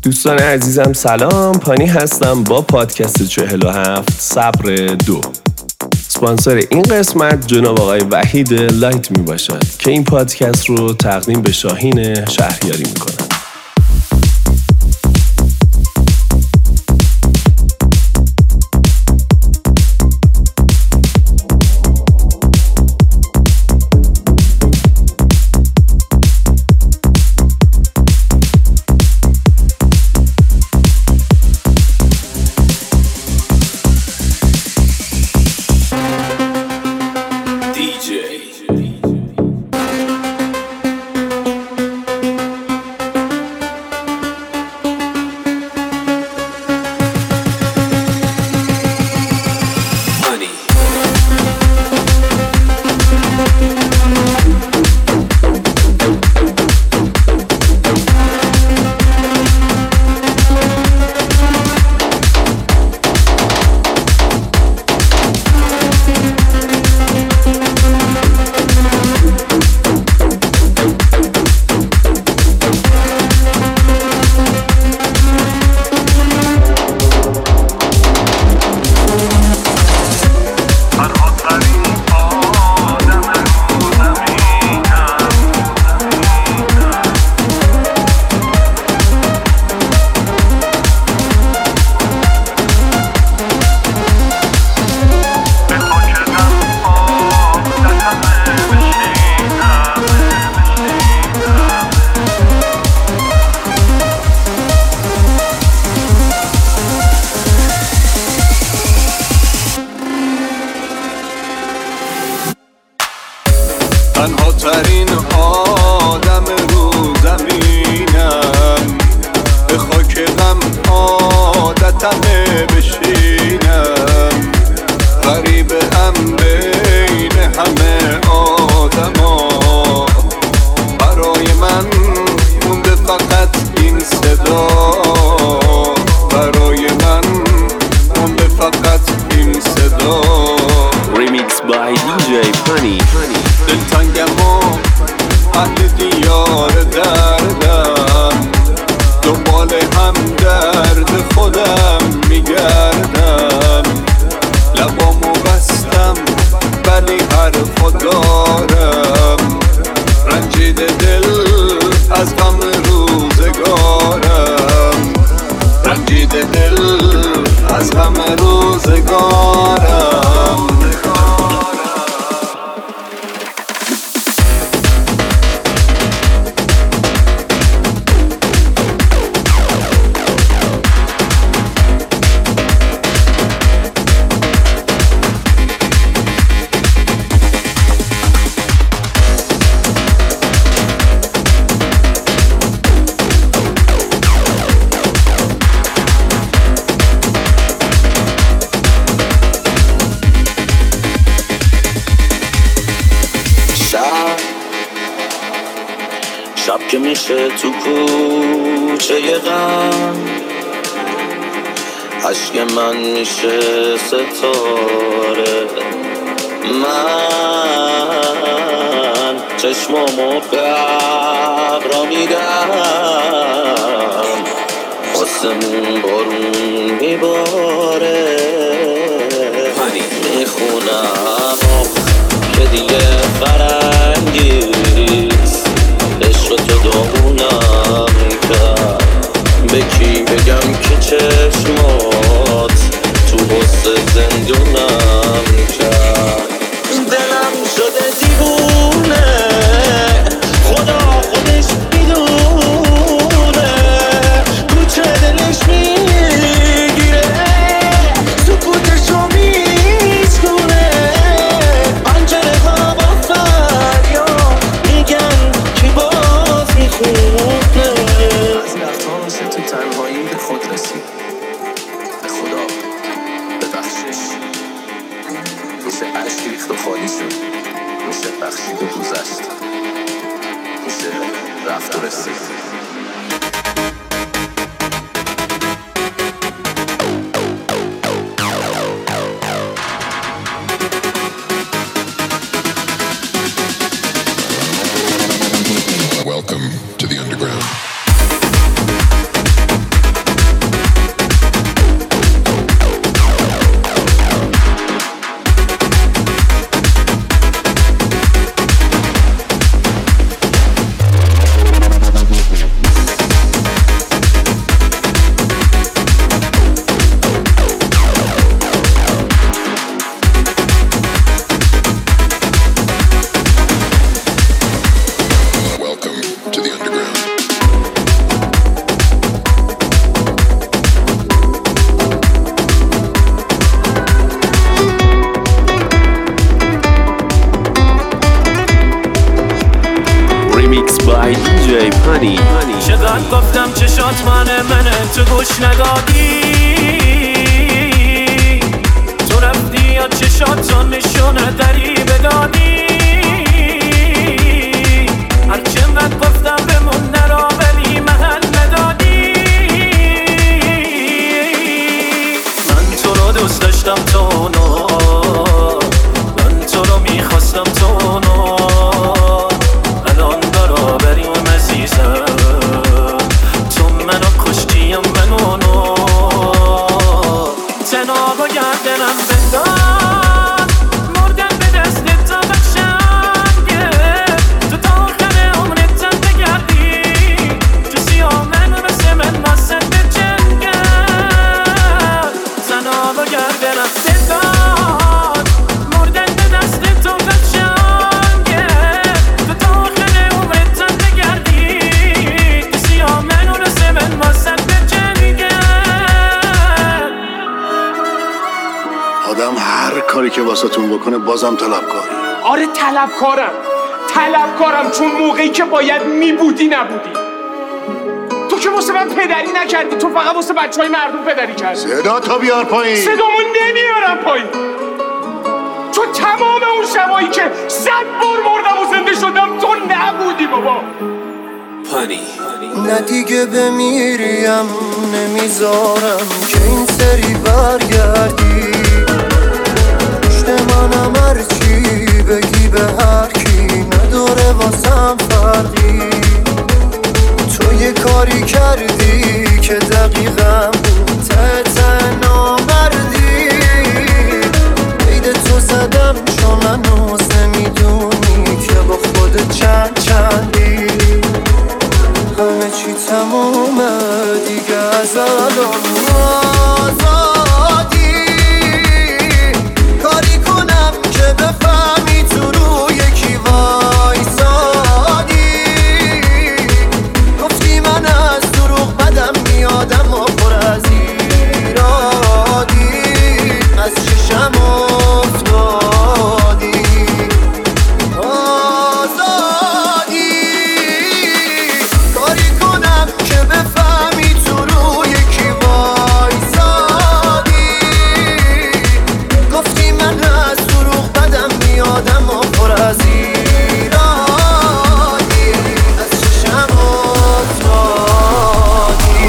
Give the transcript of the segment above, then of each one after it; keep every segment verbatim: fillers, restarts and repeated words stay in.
دوستان عزیزم سلام، پانی هستم با پادکست چهل و هفت صبر دو. اسپانسر این قسمت جناب آقای وحید لایت می باشد که این پادکست رو تقدیم به شاهین شهریاری می کنم. تنها ترین آدم رو زمینم، به خاک غم عادتمه بشینم، غریبم بین همه آدما، برای من مونده فقط این صدا، برای من مونده فقط این صدا. Remix by دی جی پانی. دلتنگم و اهل دیار دردم، دنبال هم درد خودم میگردم، لبامو بستم ولی حرفا دارم، رنجیده دل از غم روزگارم، رنجیده دل از غم روزگارم. شب که میشه تو کوچه غم، عشق من میشه ستاره، من چشمامو به ابرا میدم، آسمون بارون میباره، میخونم که دیگه فرنگیست، عشق تو داغونم کرد، به کی بگم که چشمات تو حسن زندونم کرد، دلم شده دیوونه، خدا خودش میدونه، کوچه دلش میگیره، سکوتشو میشکونه، پنجره ها با فریاد میگن کی باز میخونه. از وقتا مثل تو تنهایی به خود رسید، به خدا ببخشش چشات منه منه تو گوش ندادی تو رفتی یا چشات رو نشونه دری بدادی هرچه من گفتم بمون نرا ولی محل ندادی من تو رو دوست داشتم تو نو من تو رو میخواستم تو نو الان برابریم عزیزم تو منو کشتیم منو نو تناب و گردنم بنداز مردم به دست تا بخشنگه تو تا آخر عمرت هم بگردی تو سیاه من مثل من واسه به جنگم تناب و گردنم بنداز مردم به دست تا بخشنگه تو تا آخر عمرت هم بگردی تو سیاه من مثل من واسه به جنگم آدم هر کاری که واسهتون بکنه بازم طلبکاره. آره طلبکارم طلبکارم چون موقعی که باید میبودی نبودی. تو که واسه من پدری نکردی، تو فقط واسه بچه های مردم پدری کردی. صدا تا بیار پایین. صدامو نمیارم پایین چون تمام اون شبایی که صد بار مردم و زنده شدم تو نبودی بابا. پانی نه دیگه بمیریم نمیذارم که این سری برگردی پشت منم هرچی بگی به هر کی نداره واسم فرقی تو یه کاری کردی که دقیقم بود ته ته نامردی قید تو زدم چون هنوز نمیدونی که با خودت چند چندی همه چی تمومه دیگه از الان آزادی کاری کنم که بفهمی تو رو یکی وایسادی گفتی من از دروغ بدم میادم و پر از ایرادی از چشم افتادی آزادی کاری کنم که بفهمی تو رو یکی وایسادی گفتی من از دروغ بدم میادم و پر از ایرادی از چشم افتادی.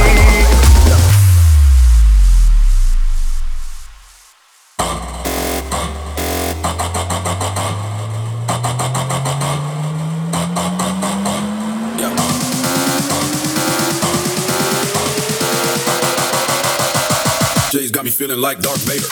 Jay's got me feeling like Darth Vader.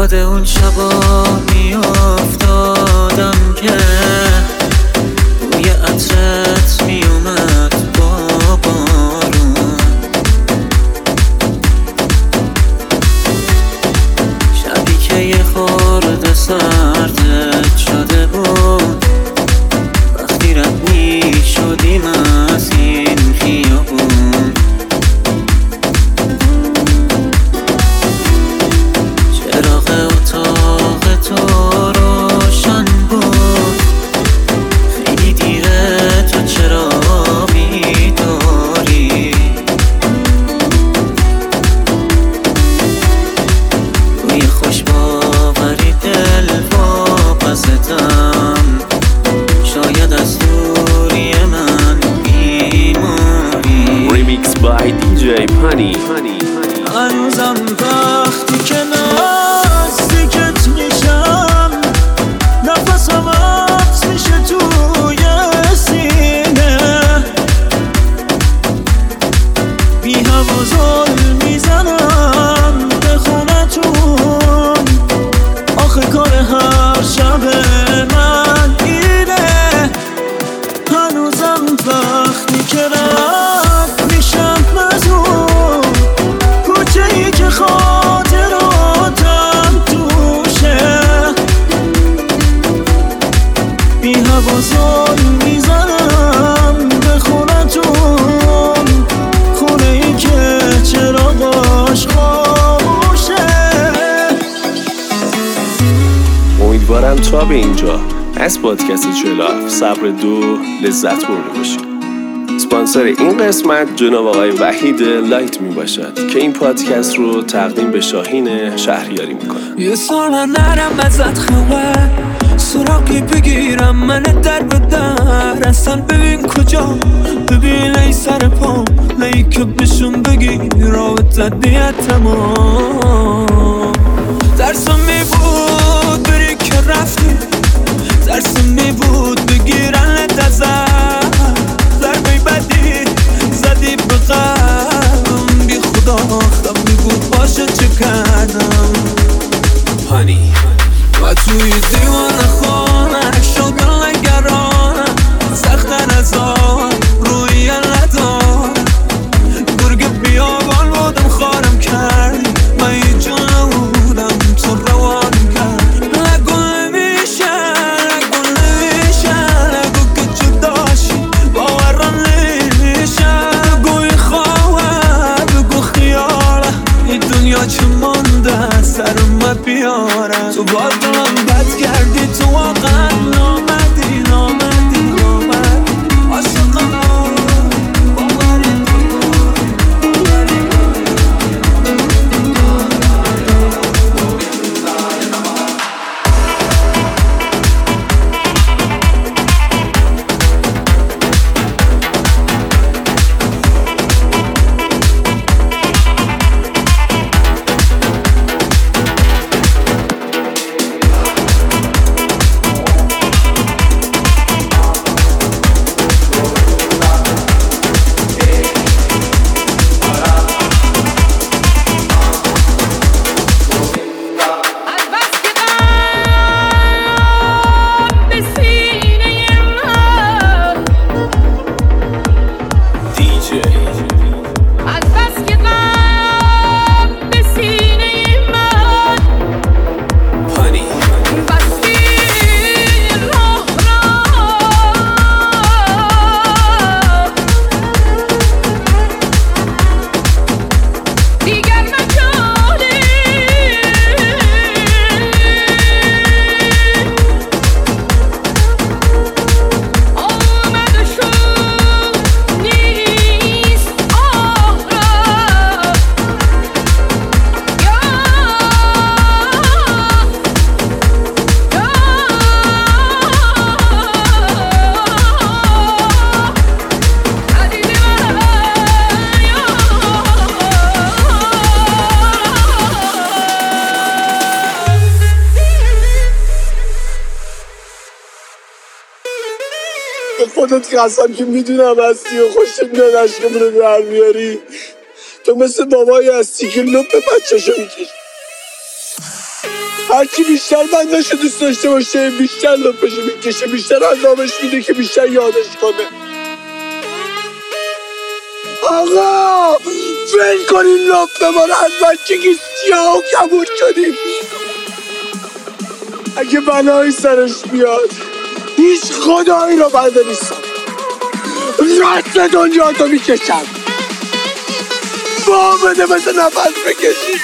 یاد اون شبا می افتادم که بوی عطرت می اومد با بارون. شبی که یه خورده سردت شده بود وقتی رد می شدیم از این خیابون. چراغ اتاق تو روشن بود خیلی دیره تو چرا بیداری. روی خوش باوری دل واپستم شاید از دوری من بیماری. ریمیکس بای دی جی پانی. هنوزم وقتی که نزدیکت میشم نفسم حبس میشه توی سینه. بی هوا زل میزنم به خونتون آخه کار هر شب من اینه. هنوزم وقتی که رد میشم مزون کوچه‌ای که خاطراتم توشه بی هوا زل میزنم به خونتون خونه‌ای که چراغاش خاموشه. امیدوارم تا به اینجا از پادکست چهل و هفت صبر دو لذت برده باشید. اسپانسر این قسمت جناب آقای وحید لایت می باشد که این پادکست رو تقدیم به شاهین شهریاری می کنند. یه سال نرم ازت خبر سراغی بگیرم من در به در اصلا ببین کجا ببین ای سر پا لی که بشون بگی رابطه دیت تمام. ترسم می بود بری که رفتی ترسم می بود بگیرن ازت ضربه بدی زدی به قلبم بی خدا خودم می بود باشه چه کردم پانی و توی دیوان خانه شدن نگرانم سختن از آن روی ندار گرگ بیابان بودم خارم کردی من یه جون نبودم تو روان کرد. نگو نمیشه نگو نمیشه نگو که جداشی باورم نمیشه بگوی خواه بگو خیاله این دنیا چه مانده سرم بیاره. تو با دلم بد کردی تو واقعا نامدی نامدی نامدی عاشقم باوری به خودت قسم که میدونم هستی و خوشت میاد عشقمون رو در بیاری. تو مثل بابایی هستی که لپ بچه‌شو میکشی. هرچی بیشتر بندشو دوست داشته باشه بیشتر لپشو میکشه، بیشتر عذابش میده که بیشتر یادش کنه. آقا فیل کنین لپ ما رو از بچگی سیاه و کبود شدیم. اگه بلایی سرش بیاد هیچ خدایی رو بنده نیستم، رد دنیا تو میکشم، با بده مثل نفس بکشی.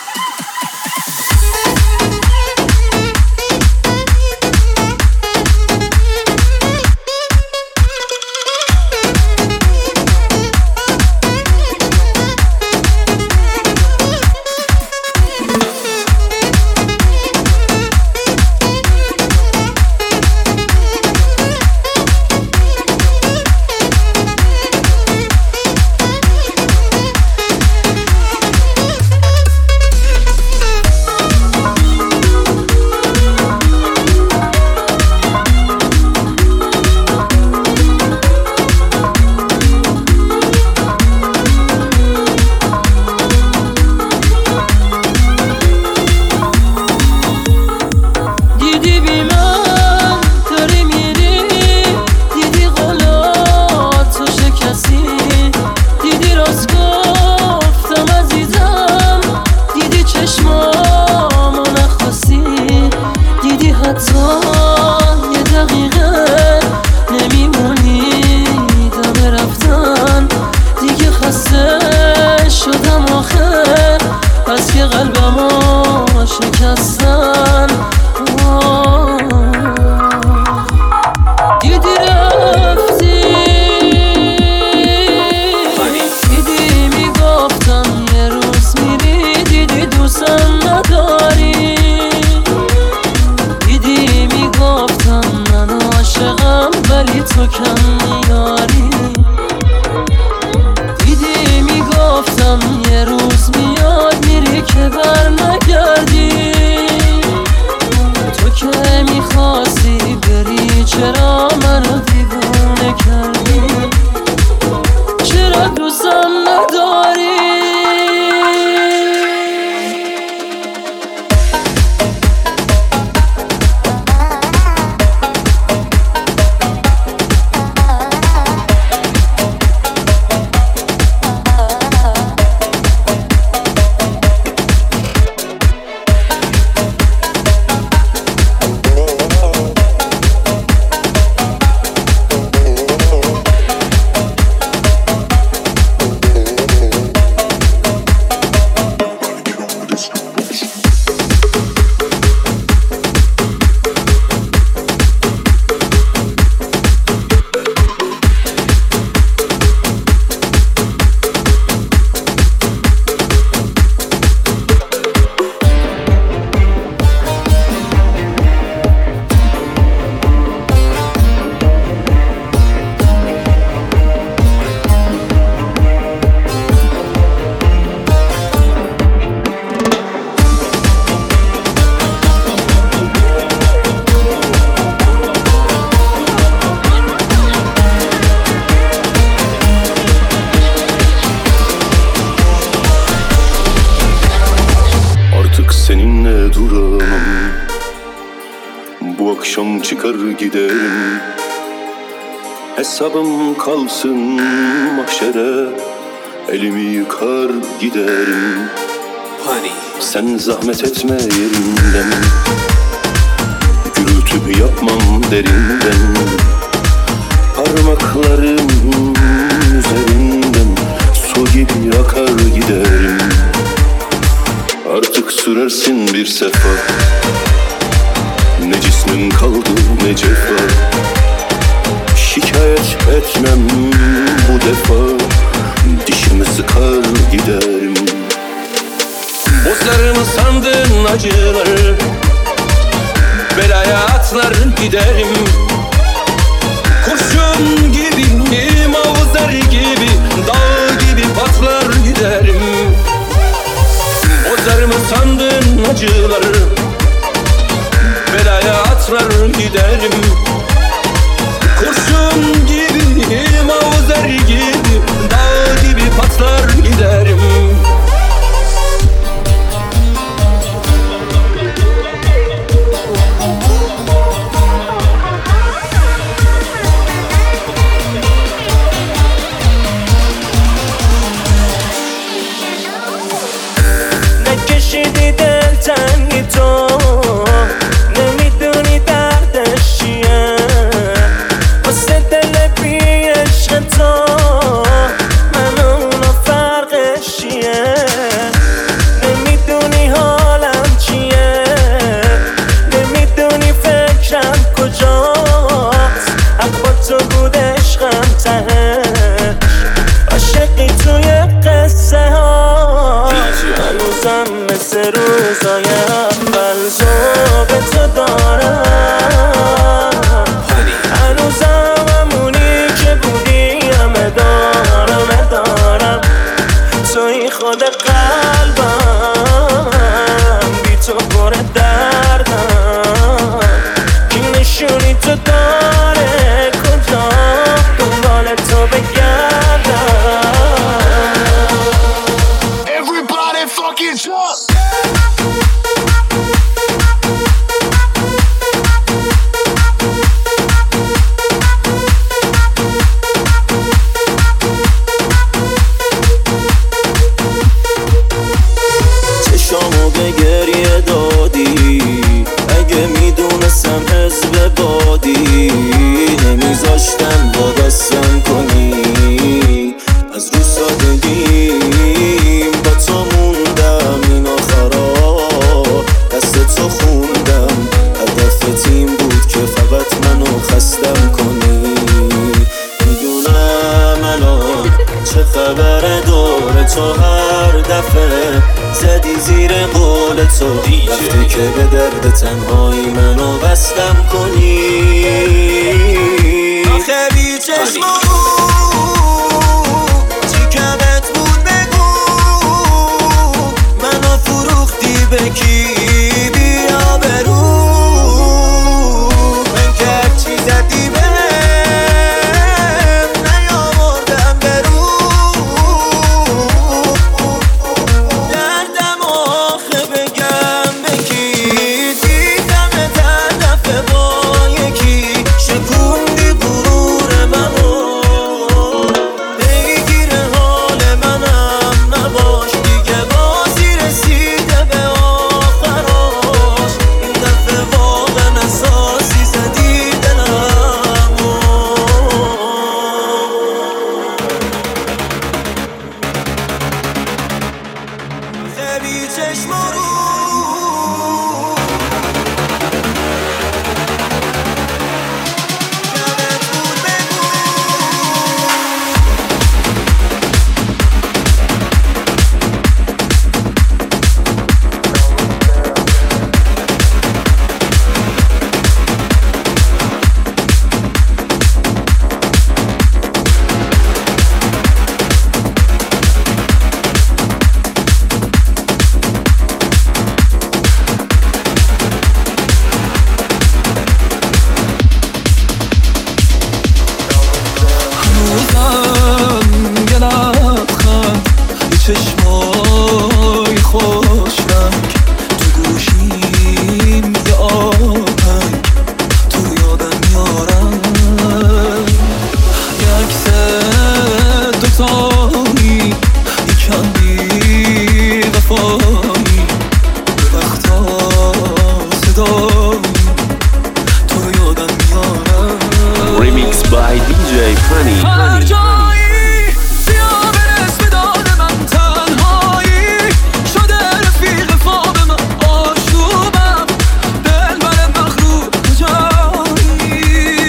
Çıkar giderim, hesabım kalsın mahşere, elimi yıkar giderim. Sen zahmet etme yerimden, gürültü yapmam derinden, parmaklarım üzerinden su gibi akar giderim. Artık sürersin bir sefa, ne cismin kaldı ne cefa, şikayet etmem bu defa, dişimi sıkar giderim. Bozlarımı sandın acıları, belaya atlar giderim. Kurşun gibi, mavzer gibi, dağ gibi patlar giderim. Bozlarımı sandın acıları, belaya atlar giderim. Kurşun gibi, mavzer gibi, dağ gibi patlar giderim. عشقم ته عاشقی توی قصه ها هنوزم مثل روزای اول ذوق تو دارم هنوزم همونی که بودی همه دارم دارم توی خود قلبم بی تو پر دردم کی نشونی تو داره کجا دنبال تو بگردم Everybody fucking jump. چشامو به گریه دادی اگه میدونستم حزب بادی نمیذاشتم با دستم کنی از رو سادگیم با تو موندم این آخرا دست تو خوندم هدف تیم بود که فقط منو خستم کنی میدونم الان چه خبر دور تو هر دفعه زدی زیر قول تو وقتی که به درد تنهایی منو بستم کنی آخه بی چشمو چی کمت بود بگو منو فروختی به کی بیا برو من که هرچی زدی بهم نیاوردم برو دردم آخه بگم به کی دیدم تن دفعه با یکی شکوندی غرور منو پیگیر حال منم نباش دیگه بازی رسیده به آخراش این دفعه واقعا اساسی زدی دلمو خیلی چشم رو یادت بود بگو هنوزم یه لبخند یه چشمای خوش رنگ تو گوشیم یه آهنگ تو یادم میارم یه عکس دوتایی یکم بی وفایی یه وقتا صدایی تو یادم میارم Remix by دی جی Funny. هر جایی بیا برس به داد من تنهایی شده رفیق خواب من آشوبم دلبر مغرور کجایی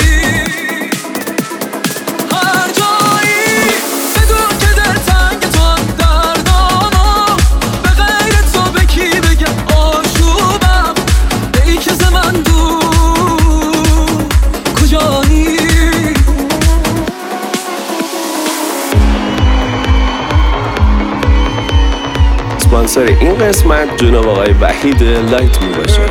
هر جایی بدون که دلتنگ تو هم دردامو به غیر تو به کی بگم آشوبم ای که ز من دور کجایی اسپانسر این قسمت جناب آقای وحید لایت می باشه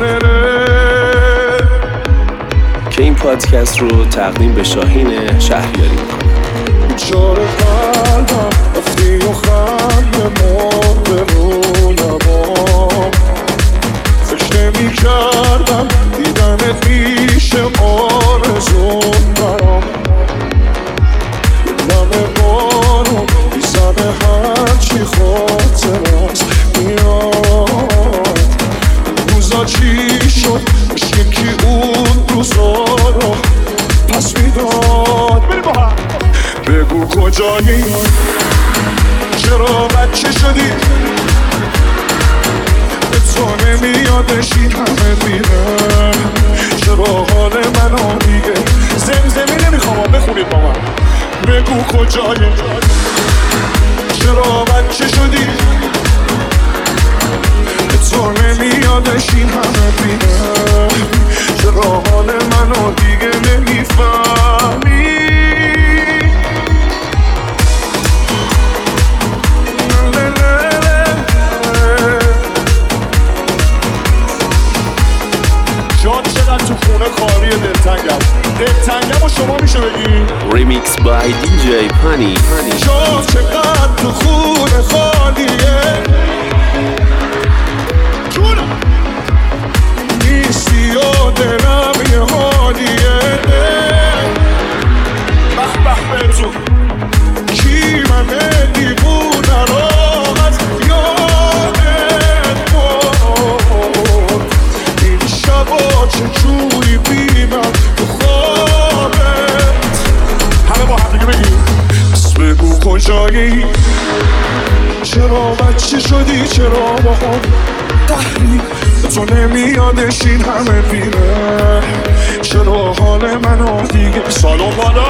که این پادکست رو تقدیم به شاهین شهریاری میکنه. چار قلبم رفتی و خنده مرده رو لبام فکر نمی کردم دیدنت میشه آرزون برام دم بارون بیزنه هرچی خاطرت میاد روزا چی شد مثل کی اون روزا رو پس میداد بگو کجایی چرا بچه شدی به تو نمیادش این همه میره چرا حال منو دیگه زمزمی نمیخوام بخونید با من بگو کجایی چرا بچه شدی تو نمیادش این همه بینه چرا حال منو دیگه نمیفهمی جان چقدر تو خونه کاری دلتنگم دلتنگم و شما میشه بگی ریمیکس بای دی جی پانی. جان چقدر تو خونه خالیه جونم نیستی و دلم یه حالیه به به به تو کی منه دیوونه رو از یادت بود این شبا چجوری بیمم تو خوابت همه با هم دیگه بگیم بس بگو کجایی چرا بچه شدی چرا با خود قهری تو نمیادش این همه بیره چرا حال منو دیگه سالو بالا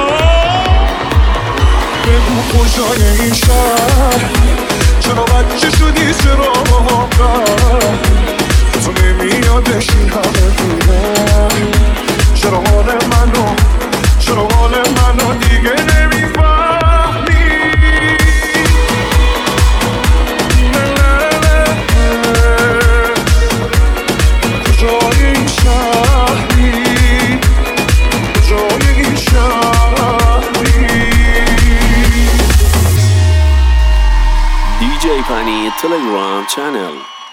بگو کجای این شهر چرا بچه شدی چرا با قهر تو نمیادش این همه بیره چرا حال منو چرا حال منو دیگه نمیفهمی دی جی پانی تلگرام چنل.